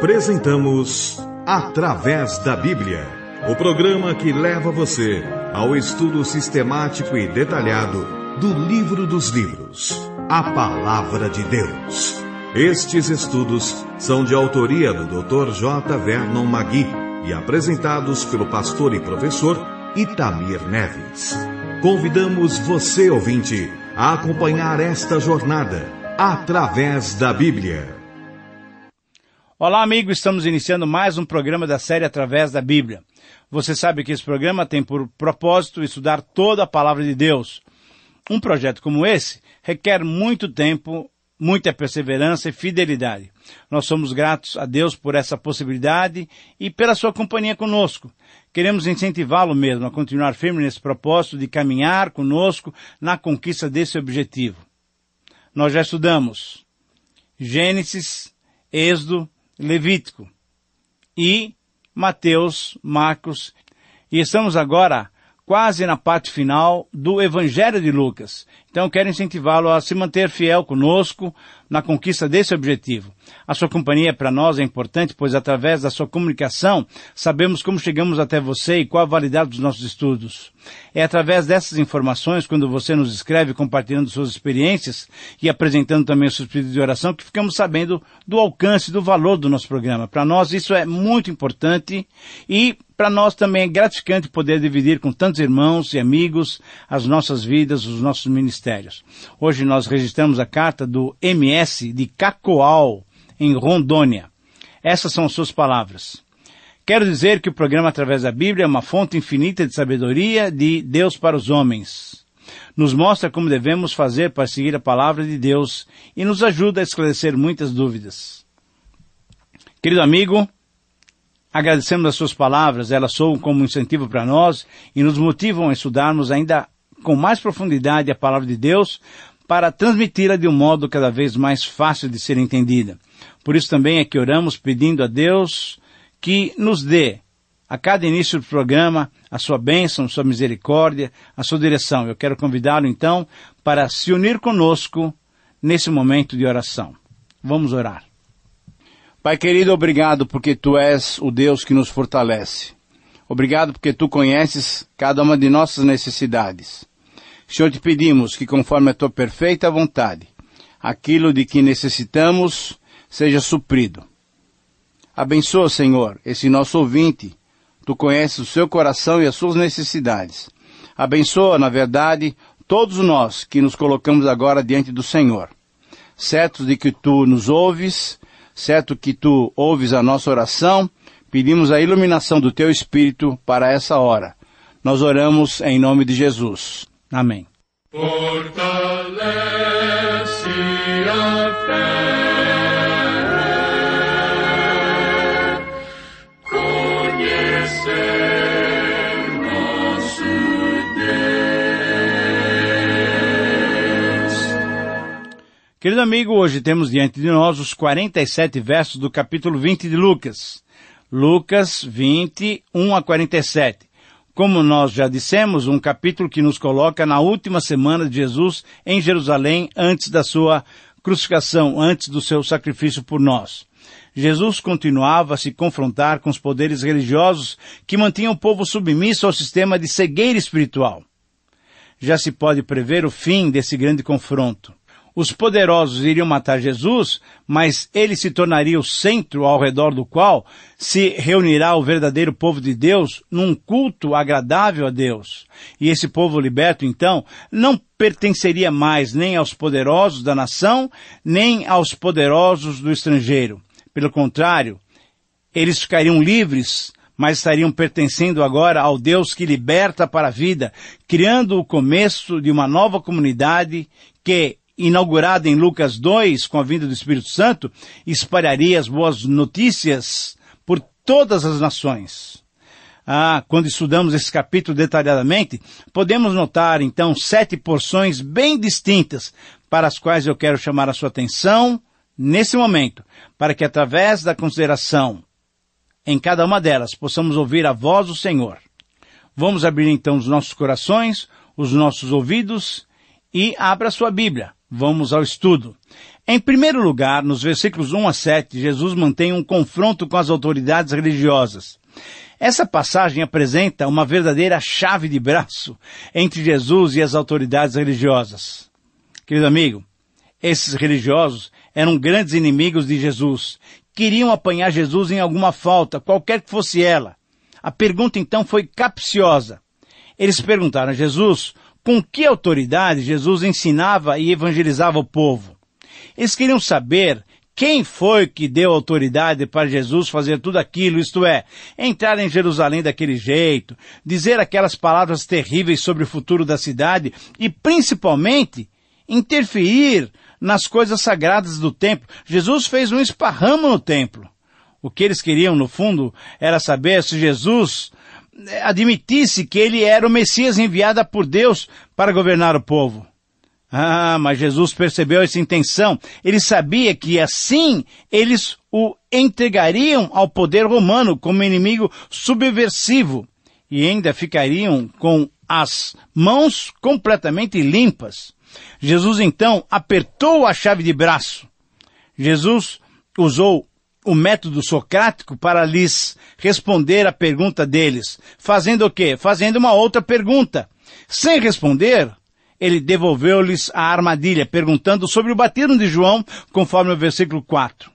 Apresentamos Através da Bíblia, o programa que leva você ao estudo sistemático e detalhado do Livro dos Livros, a Palavra de Deus. Estes estudos são de autoria do Dr. J. Vernon Magui e apresentados pelo pastor e professor Itamir Neves. Convidamos você, ouvinte, a acompanhar esta jornada através da Bíblia. Olá, amigo, estamos iniciando mais um programa da série Através da Bíblia. Você sabe que esse programa tem por propósito estudar toda a Palavra de Deus. Um projeto como esse requer muito tempo, muita perseverança e fidelidade. Nós somos gratos a Deus por essa possibilidade e pela sua companhia conosco. Queremos incentivá-lo mesmo a continuar firme nesse propósito de caminhar conosco na conquista desse objetivo. Nós já estudamos Gênesis, Êxodo, Levítico e Mateus, Marcos, e estamos agora quase na parte final do Evangelho de Lucas. Então eu quero incentivá-lo a se manter fiel conosco na conquista desse objetivo. A sua companhia para nós é importante, pois através da sua comunicação sabemos como chegamos até você e qual a validade dos nossos estudos. É através dessas informações, quando você nos escreve compartilhando suas experiências e apresentando também os seus pedidos de oração, que ficamos sabendo do alcance, do valor do nosso programa. Para nós isso é muito importante e para nós também é gratificante poder dividir com tantos irmãos e amigos as nossas vidas, os nossos ministérios. Hoje nós registramos a carta do MS de Cacoal, em Rondônia. Essas são as suas palavras. Quero dizer que o programa Através da Bíblia é uma fonte infinita de sabedoria de Deus para os homens. Nos mostra como devemos fazer para seguir a palavra de Deus e nos ajuda a esclarecer muitas dúvidas. Querido amigo, agradecemos as suas palavras, elas soam como um incentivo para nós e nos motivam a estudarmos ainda com mais profundidade a palavra de Deus para transmiti-la de um modo cada vez mais fácil de ser entendida. Por isso também é que oramos pedindo a Deus que nos dê, a cada início do programa, a sua bênção, a sua misericórdia, a sua direção. Eu quero convidá-lo então para se unir conosco nesse momento de oração. Vamos orar. Pai querido, obrigado porque Tu és o Deus que nos fortalece. Obrigado porque Tu conheces cada uma de nossas necessidades. Senhor, te pedimos que conforme a Tua perfeita vontade, aquilo de que necessitamos seja suprido. Abençoa, Senhor, esse nosso ouvinte. Tu conheces o seu coração e as suas necessidades. Abençoa, na verdade, todos nós que nos colocamos agora diante do Senhor. Certos de que Tu nos ouves, certo que Tu ouves a nossa oração, pedimos a iluminação do Teu Espírito para essa hora. Nós oramos em nome de Jesus. Amém. Fortalece a fé, conhecer nosso Deus. Querido amigo, hoje temos diante de nós os 47 versos do capítulo 20 de Lucas. Lucas 20, 1 a 47. Como nós já dissemos, um capítulo que nos coloca na última semana de Jesus em Jerusalém, antes da sua crucificação, antes do seu sacrifício por nós. Jesus continuava a se confrontar com os poderes religiosos que mantinham o povo submisso ao sistema de cegueira espiritual. Já se pode prever o fim desse grande confronto. Os poderosos iriam matar Jesus, mas ele se tornaria o centro ao redor do qual se reunirá o verdadeiro povo de Deus num culto agradável a Deus. E esse povo liberto, então, não pertenceria mais nem aos poderosos da nação, nem aos poderosos do estrangeiro. Pelo contrário, eles ficariam livres, mas estariam pertencendo agora ao Deus que liberta para a vida, criando o começo de uma nova comunidade que, inaugurada em Lucas 2, com a vinda do Espírito Santo, espalharia as boas notícias por todas as nações. Quando estudamos esse capítulo detalhadamente, podemos notar, então, 7 porções bem distintas, para as quais eu quero chamar a sua atenção nesse momento, para que através da consideração em cada uma delas possamos ouvir a voz do Senhor. Vamos abrir então os nossos corações, os nossos ouvidos e abra sua Bíblia. Vamos ao estudo. Em primeiro lugar, nos versículos 1 a 7, Jesus mantém um confronto com as autoridades religiosas. Essa passagem apresenta uma verdadeira chave de braço entre Jesus e as autoridades religiosas. Querido amigo, esses religiosos eram grandes inimigos de Jesus. Queriam apanhar Jesus em alguma falta, qualquer que fosse ela. A pergunta então foi capciosa. Eles perguntaram a Jesus com que autoridade Jesus ensinava e evangelizava o povo. Eles queriam saber quem foi que deu autoridade para Jesus fazer tudo aquilo, isto é, entrar em Jerusalém daquele jeito, dizer aquelas palavras terríveis sobre o futuro da cidade e, principalmente, interferir nas coisas sagradas do templo. Jesus fez um esparramo no templo. O que eles queriam, no fundo, era saber se Jesus admitisse que ele era o Messias enviado por Deus para governar o povo. Mas Jesus percebeu essa intenção. Ele sabia que assim eles o entregariam ao poder romano como inimigo subversivo e ainda ficariam com as mãos completamente limpas. Jesus então apertou a chave de braço. Jesus usou o método socrático para lhes responder a pergunta deles. Fazendo o quê? Fazendo uma outra pergunta. Sem responder, ele devolveu-lhes a armadilha, perguntando sobre o batismo de João, conforme o versículo 4.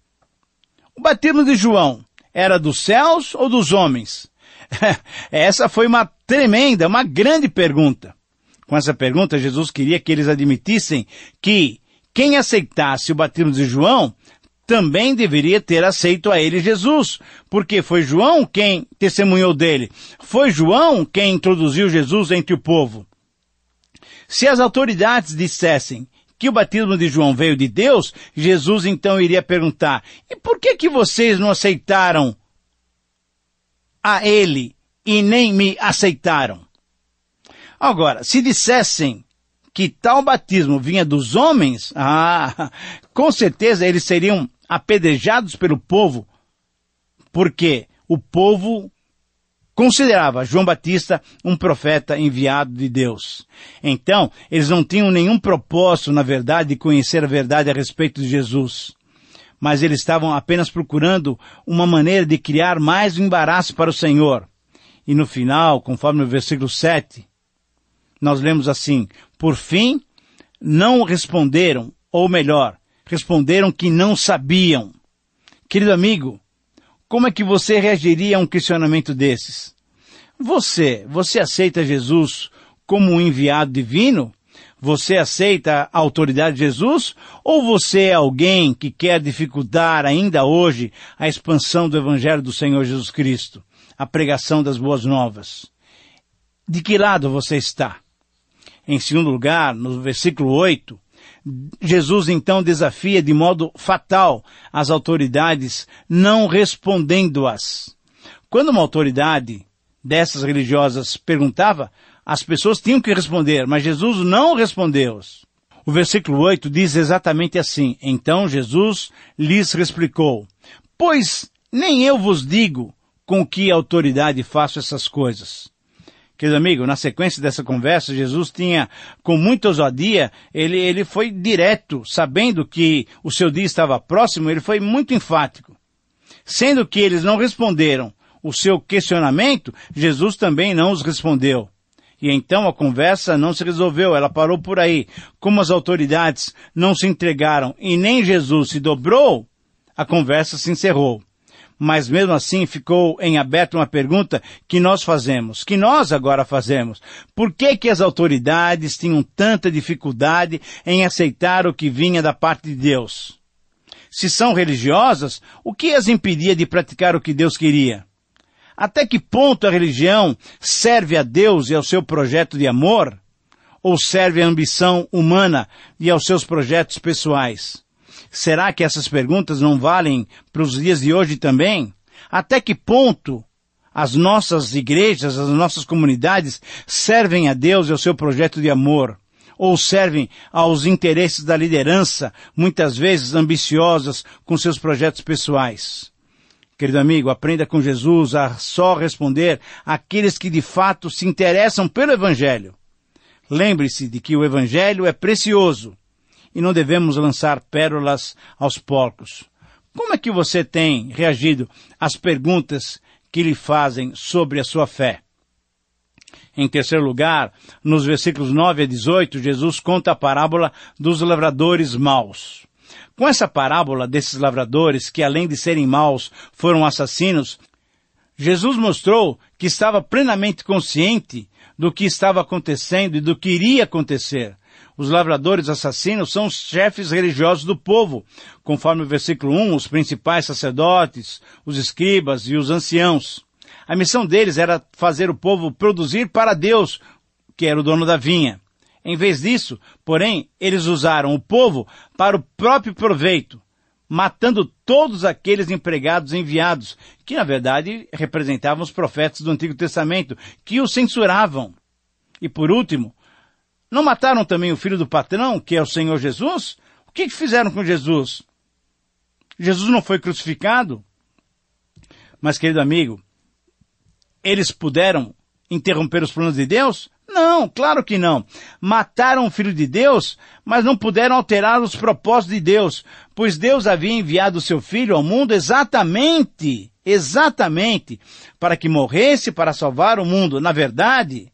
O batismo de João era dos céus ou dos homens? Essa foi uma tremenda, uma grande pergunta. Com essa pergunta, Jesus queria que eles admitissem que quem aceitasse o batismo de João também deveria ter aceito a ele Jesus, porque foi João quem testemunhou dele. Foi João quem introduziu Jesus entre o povo. Se as autoridades dissessem que o batismo de João veio de Deus, Jesus então iria perguntar, e por que vocês não aceitaram a ele e nem me aceitaram? Agora, se dissessem que tal batismo vinha dos homens, com certeza eles seriam apedrejados pelo povo, porque o povo considerava João Batista um profeta enviado de Deus. Então, eles não tinham nenhum propósito, na verdade, de conhecer a verdade a respeito de Jesus. Mas eles estavam apenas procurando uma maneira de criar mais um embaraço para o Senhor. E no final, conforme o versículo 7, nós lemos assim, por fim, não responderam, ou melhor, responderam que não sabiam. Querido amigo, como é que você reagiria a um questionamento desses? Você aceita Jesus como um enviado divino? Você aceita a autoridade de Jesus? Ou você é alguém que quer dificultar ainda hoje a expansão do Evangelho do Senhor Jesus Cristo, a pregação das boas novas? De que lado você está? Em segundo lugar, no versículo 8, Jesus então desafia de modo fatal as autoridades, não respondendo-as. Quando uma autoridade dessas religiosas perguntava, as pessoas tinham que responder, mas Jesus não respondeu-os. O versículo 8 diz exatamente assim, então Jesus lhes explicou, pois nem eu vos digo com que autoridade faço essas coisas. Querido amigo, na sequência dessa conversa, Jesus tinha, com muita ousadia, ele foi direto, sabendo que o seu dia estava próximo, ele foi muito enfático. Sendo que eles não responderam o seu questionamento, Jesus também não os respondeu. E então a conversa não se resolveu, ela parou por aí. Como as autoridades não se entregaram e nem Jesus se dobrou, a conversa se encerrou. Mas mesmo assim ficou em aberto uma pergunta que nós fazemos, que nós agora fazemos. Por que as autoridades tinham tanta dificuldade em aceitar o que vinha da parte de Deus? Se são religiosas, o que as impedia de praticar o que Deus queria? Até que ponto a religião serve a Deus e ao seu projeto de amor? Ou serve à ambição humana e aos seus projetos pessoais? Será que essas perguntas não valem para os dias de hoje também? Até que ponto as nossas igrejas, as nossas comunidades servem a Deus e ao seu projeto de amor? Ou servem aos interesses da liderança, muitas vezes ambiciosas com seus projetos pessoais? Querido amigo, aprenda com Jesus a só responder àqueles que de fato se interessam pelo Evangelho. Lembre-se de que o Evangelho é precioso e não devemos lançar pérolas aos porcos. Como é que você tem reagido às perguntas que lhe fazem sobre a sua fé? Em terceiro lugar, nos versículos 9 a 18, Jesus conta a parábola dos lavradores maus. Com essa parábola desses lavradores, que além de serem maus, foram assassinos, Jesus mostrou que estava plenamente consciente do que estava acontecendo e do que iria acontecer. Os lavradores assassinos são os chefes religiosos do povo, conforme o versículo 1, os principais sacerdotes, os escribas e os anciãos. A missão deles era fazer o povo produzir para Deus, que era o dono da vinha. Em vez disso, porém, eles usaram o povo para o próprio proveito, matando todos aqueles empregados enviados, que na verdade representavam os profetas do Antigo Testamento, que o censuravam. E por último, não mataram também o filho do patrão, que é o Senhor Jesus? O que fizeram com Jesus? Jesus não foi crucificado? Mas, querido amigo, eles puderam interromper os planos de Deus? Não, claro que não. Mataram o Filho de Deus, mas não puderam alterar os propósitos de Deus, pois Deus havia enviado o seu Filho ao mundo exatamente, para que morresse para salvar o mundo. Na verdade,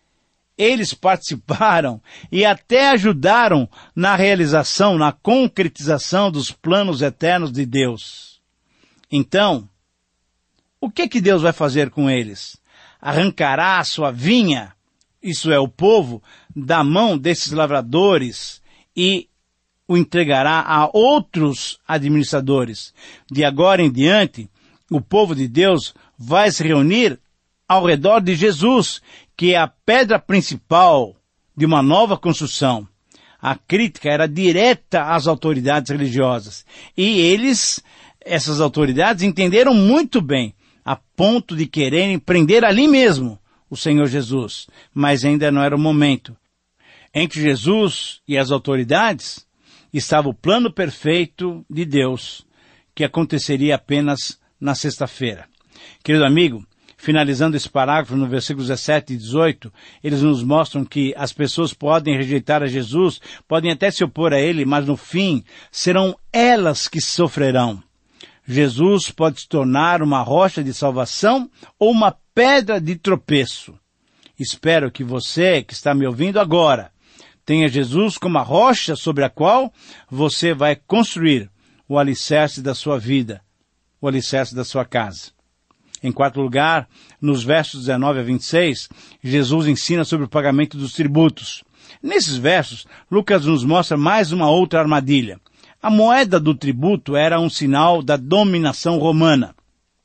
eles participaram e até ajudaram na realização, na concretização dos planos eternos de Deus. Então, o que Deus vai fazer com eles? Arrancará a sua vinha, isso é, o povo, da mão desses lavradores e o entregará a outros administradores. De agora em diante, o povo de Deus vai se reunir ao redor de Jesus, que é a pedra principal de uma nova construção. A crítica era direta às autoridades religiosas. E essas autoridades, entenderam muito bem, a ponto de quererem prender ali mesmo o Senhor Jesus. Mas ainda não era o momento. Entre Jesus e as autoridades estava o plano perfeito de Deus, que aconteceria apenas na sexta-feira. Querido amigo, finalizando esse parágrafo no versículos 17 e 18, eles nos mostram que as pessoas podem rejeitar a Jesus, podem até se opor a ele, mas no fim serão elas que sofrerão. Jesus pode se tornar uma rocha de salvação ou uma pedra de tropeço. Espero que você, que está me ouvindo agora, tenha Jesus como a rocha sobre a qual você vai construir o alicerce da sua vida, o alicerce da sua casa. Em quarto lugar, nos versos 19 a 26, Jesus ensina sobre o pagamento dos tributos. Nesses versos, Lucas nos mostra mais uma outra armadilha. A moeda do tributo era um sinal da dominação romana.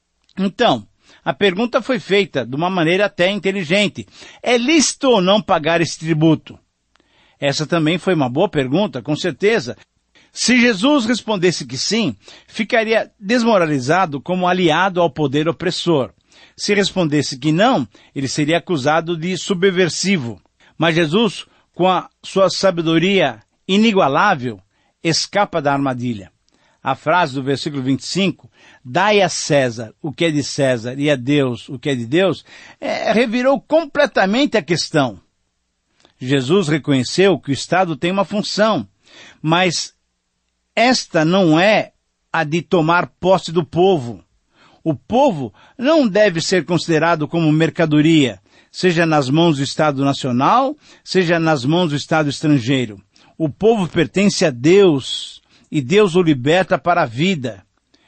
Então, a pergunta foi feita de uma maneira até inteligente. É lícito ou não pagar esse tributo? Essa também foi uma boa pergunta, com certeza. Se Jesus respondesse que sim, ficaria desmoralizado como aliado ao poder opressor. Se respondesse que não, ele seria acusado de subversivo. Mas Jesus, com a sua sabedoria inigualável, escapa da armadilha. A frase do versículo 25, dai a César o que é de César e a Deus o que é de Deus, revirou completamente a questão. Jesus reconheceu que o Estado tem uma função, mas esta não é a de tomar posse do povo. O povo não deve ser considerado como mercadoria, seja nas mãos do Estado nacional, seja nas mãos do Estado estrangeiro. O povo pertence a Deus, e Deus o liberta para a vida.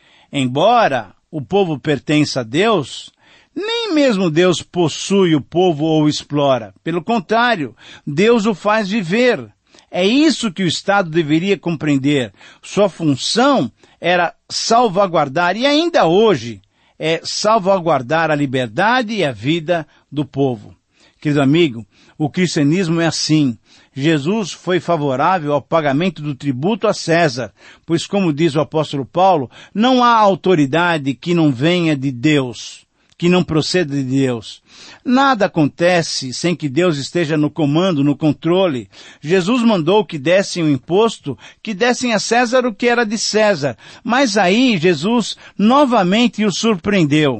Embora o povo pertença a Deus, nem mesmo Deus possui o povo ou o explora. Pelo contrário, Deus o faz viver. É isso que o Estado deveria compreender. Sua função era salvaguardar, e ainda hoje, é salvaguardar a liberdade e a vida do povo. Querido amigo, o cristianismo é assim. Jesus foi favorável ao pagamento do tributo a César, pois, como diz o apóstolo Paulo, não há autoridade que não venha de Deus, que não proceda de Deus. Nada acontece sem que Deus esteja no comando, no controle. Jesus mandou que dessem o imposto, que dessem a César o que era de César. Mas aí Jesus novamente o surpreendeu.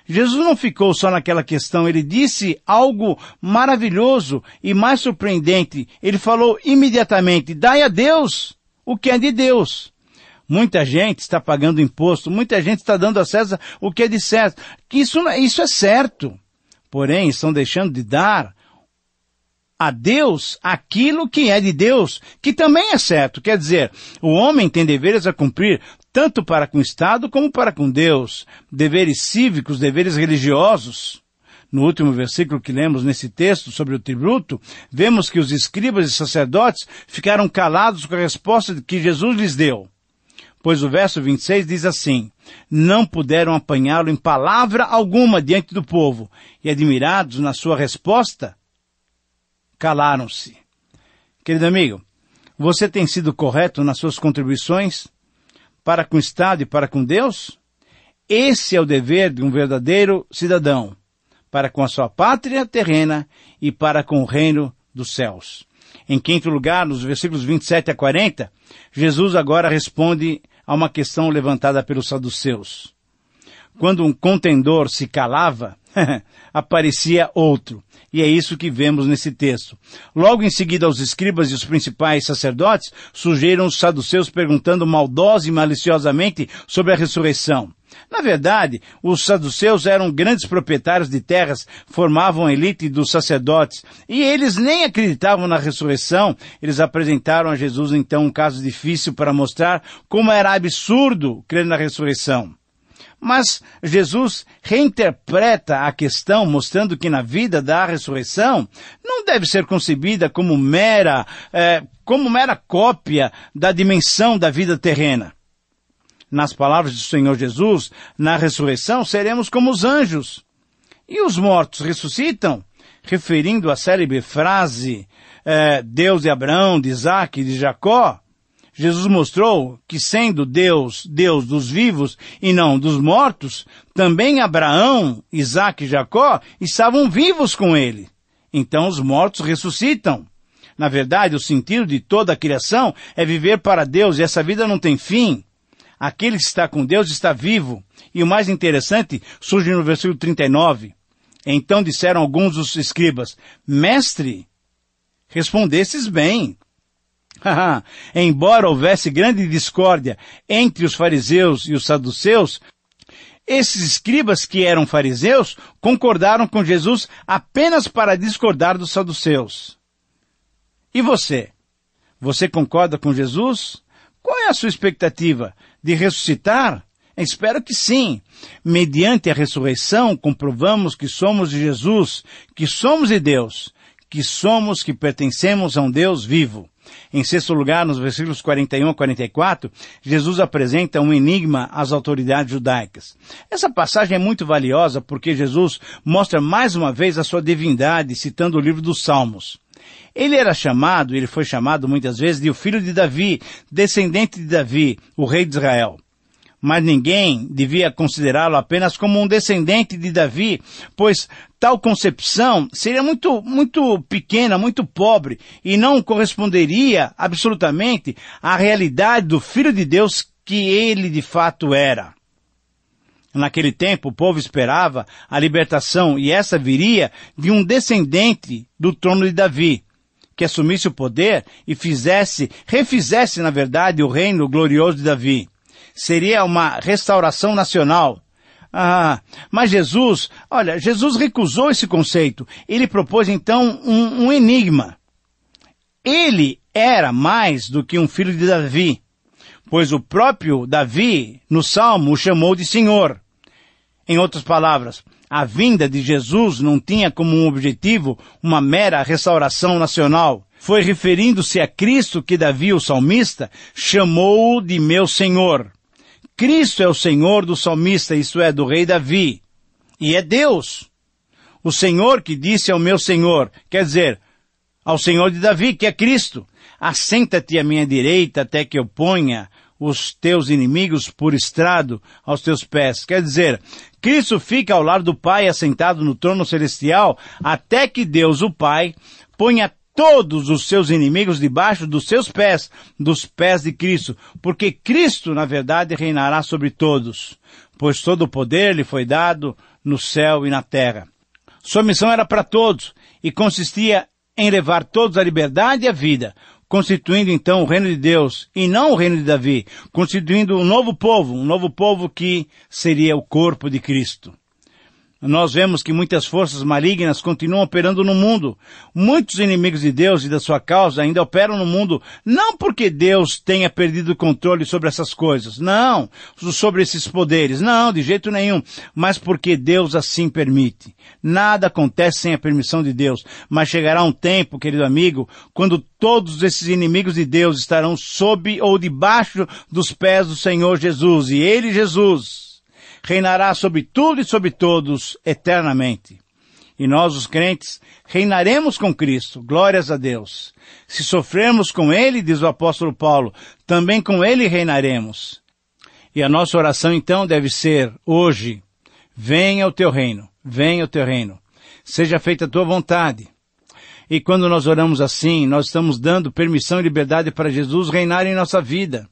Jesus não ficou só naquela questão, ele disse algo maravilhoso e mais surpreendente. Ele falou imediatamente, dai a Deus o que é de Deus. Muita gente está pagando imposto, muita gente está dando a César o que é de César. Isso é certo. Porém, estão deixando de dar a Deus aquilo que é de Deus, que também é certo. Quer dizer, o homem tem deveres a cumprir, tanto para com o Estado como para com Deus. Deveres cívicos, deveres religiosos. No último versículo que lemos nesse texto sobre o tributo, vemos que os escribas e sacerdotes ficaram calados com a resposta que Jesus lhes deu. Pois o verso 26 diz assim, não puderam apanhá-lo em palavra alguma diante do povo, e admirados na sua resposta, calaram-se. Querido amigo, você tem sido correto nas suas contribuições para com o Estado e para com Deus? Esse é o dever de um verdadeiro cidadão, para com a sua pátria terrena e para com o reino dos céus. Em quinto lugar, nos versículos 27 a 40, Jesus agora responde a uma questão levantada pelos saduceus. Quando um contendor se calava, aparecia outro. E é isso que vemos nesse texto. Logo em seguida, os escribas e os principais sacerdotes surgiram os saduceus perguntando maldosa e maliciosamente sobre a ressurreição. Na verdade, os saduceus eram grandes proprietários de terras, formavam a elite dos sacerdotes, e eles nem acreditavam na ressurreição. Eles apresentaram a Jesus, então, um caso difícil para mostrar como era absurdo crer na ressurreição. Mas Jesus reinterpreta a questão, mostrando que na vida da ressurreição não deve ser concebida como mera cópia da dimensão da vida terrena. Nas palavras do Senhor Jesus, na ressurreição seremos como os anjos. E os mortos ressuscitam, referindo à célebre frase, Deus de Abraão, de Isaque e de Jacó. Jesus mostrou que sendo Deus, Deus dos vivos e não dos mortos, também Abraão, Isaque e Jacó estavam vivos com ele. Então os mortos ressuscitam. Na verdade, o sentido de toda a criação é viver para Deus e essa vida não tem fim. Aquele que está com Deus está vivo. E o mais interessante surge no versículo 39. Então disseram alguns dos escribas, Mestre, respondestes bem. Embora houvesse grande discórdia entre os fariseus e os saduceus, esses escribas que eram fariseus concordaram com Jesus apenas para discordar dos saduceus. E você? Você concorda com Jesus? Qual é a sua expectativa? De ressuscitar? Espero que sim. Mediante a ressurreição, comprovamos que somos de Jesus, que somos de Deus, que pertencemos a um Deus vivo. Em sexto lugar, nos versículos 41 a 44, Jesus apresenta um enigma às autoridades judaicas. Essa passagem é muito valiosa porque Jesus mostra mais uma vez a sua divindade, citando o livro dos Salmos. Ele foi chamado muitas vezes de o filho de Davi, descendente de Davi, o rei de Israel. Mas ninguém devia considerá-lo apenas como um descendente de Davi, pois tal concepção seria muito pequena, muito pobre, e não corresponderia absolutamente à realidade do Filho de Deus que ele de fato era. Naquele tempo, o povo esperava a libertação, e essa viria de um descendente do trono de Davi, que assumisse o poder e refizesse, na verdade, o reino glorioso de Davi. Seria uma restauração nacional. Mas Jesus recusou esse conceito. Ele propôs então um enigma. Ele era mais do que um filho de Davi, pois o próprio Davi, no Salmo, o chamou de Senhor. Em outras palavras, a vinda de Jesus não tinha como um objetivo uma mera restauração nacional. Foi referindo-se a Cristo que Davi, o salmista, chamou de meu Senhor. Cristo é o Senhor do salmista, isto é, do rei Davi. E é Deus. O Senhor que disse ao meu Senhor, quer dizer, ao Senhor de Davi, que é Cristo. Assenta-te à minha direita até que eu ponha os teus inimigos por estrado aos teus pés. Quer dizer, Cristo fica ao lado do Pai assentado no trono celestial até que Deus, o Pai, ponha todos os seus inimigos debaixo dos seus pés, dos pés de Cristo, porque Cristo, na verdade, reinará sobre todos, pois todo o poder lhe foi dado no céu e na terra. Sua missão era para todos e consistia em levar todos à liberdade e à vida, constituindo então o reino de Deus e não o reino de Davi, constituindo um novo povo que seria o corpo de Cristo. Nós vemos que muitas forças malignas continuam operando no mundo. Muitos inimigos de Deus e da sua causa ainda operam no mundo, não porque Deus tenha perdido o controle sobre essas coisas, não, sobre esses poderes, não, de jeito nenhum, mas porque Deus assim permite. Nada acontece sem a permissão de Deus, mas chegará um tempo, querido amigo, quando todos esses inimigos de Deus estarão sob ou debaixo dos pés do Senhor Jesus, e Ele, Jesus, reinará sobre tudo e sobre todos eternamente. E nós, os crentes, reinaremos com Cristo, glórias a Deus. Se sofrermos com Ele, diz o apóstolo Paulo, também com Ele reinaremos. E a nossa oração então deve ser, hoje, venha o teu reino, seja feita a tua vontade. E quando nós oramos assim, nós estamos dando permissão e liberdade para Jesus reinar em nossa vida.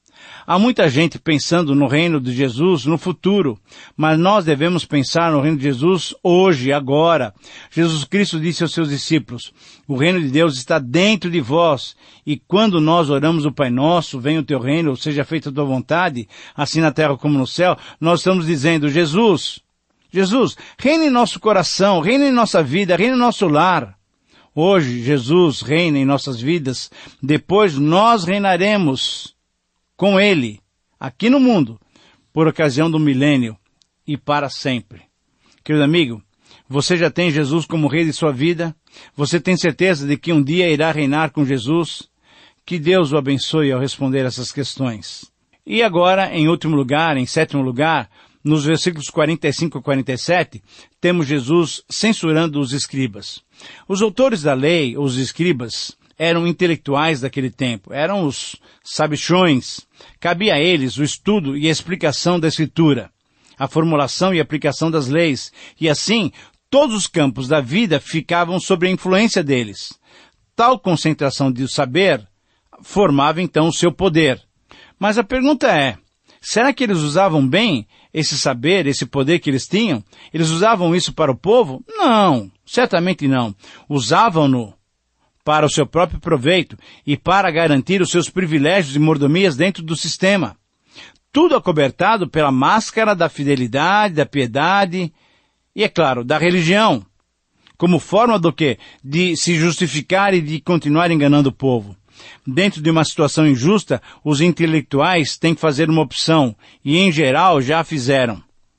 Há muita gente pensando no reino de Jesus no futuro, mas nós devemos pensar no reino de Jesus hoje, agora. Jesus Cristo disse aos seus discípulos, o reino de Deus está dentro de vós, e quando nós oramos o Pai Nosso, venha o teu reino, seja feita a tua vontade, assim na terra como no céu, nós estamos dizendo, Jesus, reina em nosso coração, reina em nossa vida, reina em nosso lar. Hoje, Jesus reina em nossas vidas, depois nós reinaremos com Ele, aqui no mundo, por ocasião do milênio e para sempre. Querido amigo, você já tem Jesus como Rei de sua vida? Você tem certeza de que um dia irá reinar com Jesus? Que Deus o abençoe ao responder essas questões. E agora, em sétimo lugar, nos versículos 45 a 47, temos Jesus censurando os escribas. Os autores da lei, os escribas, eram intelectuais daquele tempo, eram os sabichões. Cabia a eles o estudo e a explicação da Escritura, a formulação e aplicação das leis, e assim todos os campos da vida ficavam sob a influência deles. Tal concentração de saber formava então o seu poder. Mas a pergunta é, será que eles usavam bem esse saber, esse poder que eles tinham? Eles usavam isso para o povo? Não, certamente não. Usavam-no para o seu próprio proveito e para garantir os seus privilégios e mordomias dentro do sistema. Tudo acobertado pela máscara da fidelidade, da piedade e, é claro, da religião. Como forma do quê? De se justificar e de continuar enganando o povo. Dentro de uma situação injusta, os intelectuais têm que fazer uma opção, e em geral já a fizeram.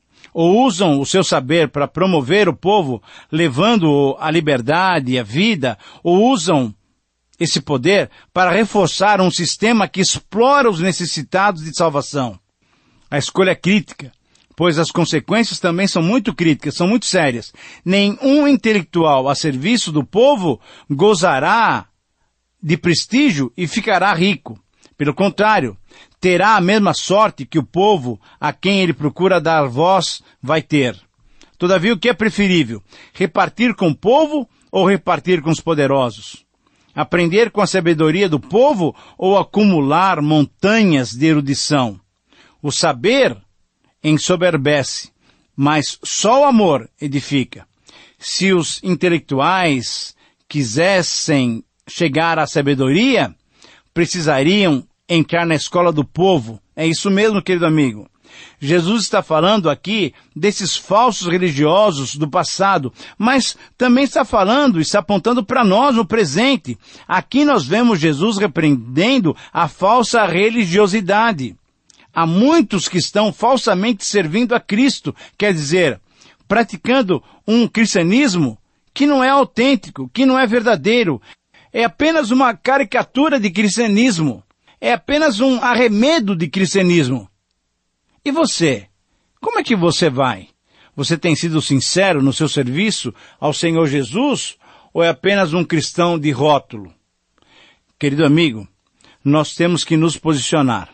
Ou usam o seu saber para promover o povo, levando-o à liberdade e à vida, ou usam esse poder para reforçar um sistema que explora os necessitados de salvação. A escolha é crítica, pois as consequências também são muito críticas, são muito sérias. Nenhum intelectual a serviço do povo gozará de prestígio e ficará rico. Pelo contrário, terá a mesma sorte que o povo a quem ele procura dar voz vai ter. Todavia, o que é preferível? Repartir com o povo ou repartir com os poderosos? Aprender com a sabedoria do povo ou acumular montanhas de erudição? O saber ensoberbece, mas só o amor edifica. Se os intelectuais quisessem chegar à sabedoria, precisariam entrar na escola do povo. É isso mesmo, querido amigo. Jesus está falando aqui desses falsos religiosos do passado, mas também está falando e está apontando para nós no presente. Aqui nós vemos Jesus repreendendo a falsa religiosidade. Há muitos que estão falsamente servindo a Cristo, quer dizer, praticando um cristianismo que não é autêntico, que não é verdadeiro. É apenas uma caricatura de cristianismo. É apenas um arremedo de cristianismo. E você? Como é que você vai? Você tem sido sincero no seu serviço ao Senhor Jesus? Ou é apenas um cristão de rótulo? Querido amigo, nós temos que nos posicionar.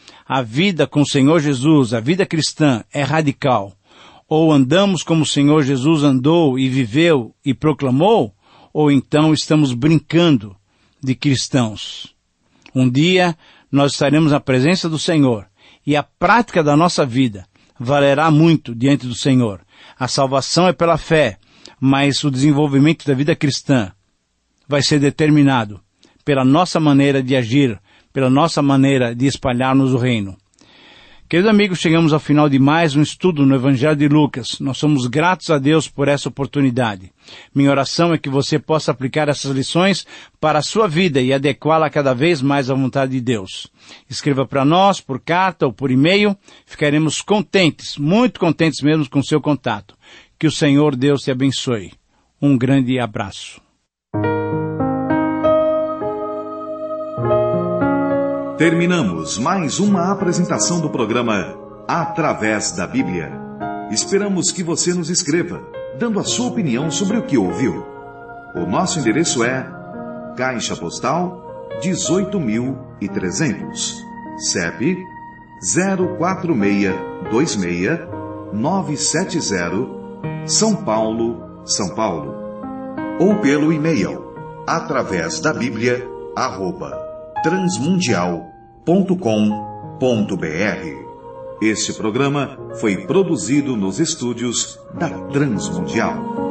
A vida com o Senhor Jesus, a vida cristã, é radical. Ou andamos como o Senhor Jesus andou e viveu e proclamou, ou então estamos brincando de cristãos. Um dia nós estaremos na presença do Senhor e a prática da nossa vida valerá muito diante do Senhor. A salvação é pela fé, mas o desenvolvimento da vida cristã vai ser determinado pela nossa maneira de agir, pela nossa maneira de espalharmos o reino. Queridos amigos, chegamos ao final de mais um estudo no Evangelho de Lucas. Nós somos gratos a Deus por essa oportunidade. Minha oração é que você possa aplicar essas lições para a sua vida e adequá-la cada vez mais à vontade de Deus. Escreva para nós por carta ou por e-mail. Ficaremos contentes, muito contentes mesmo com o seu contato. Que o Senhor Deus te abençoe. Um grande abraço. Terminamos mais uma apresentação do programa Através da Bíblia. Esperamos que você nos escreva, dando a sua opinião sobre o que ouviu. O nosso endereço é Caixa Postal 18.300, CEP 04626-970, São Paulo, São Paulo. Ou pelo e-mail atravésdabiblia@transmundial.com.br. Este programa foi produzido nos estúdios da Transmundial.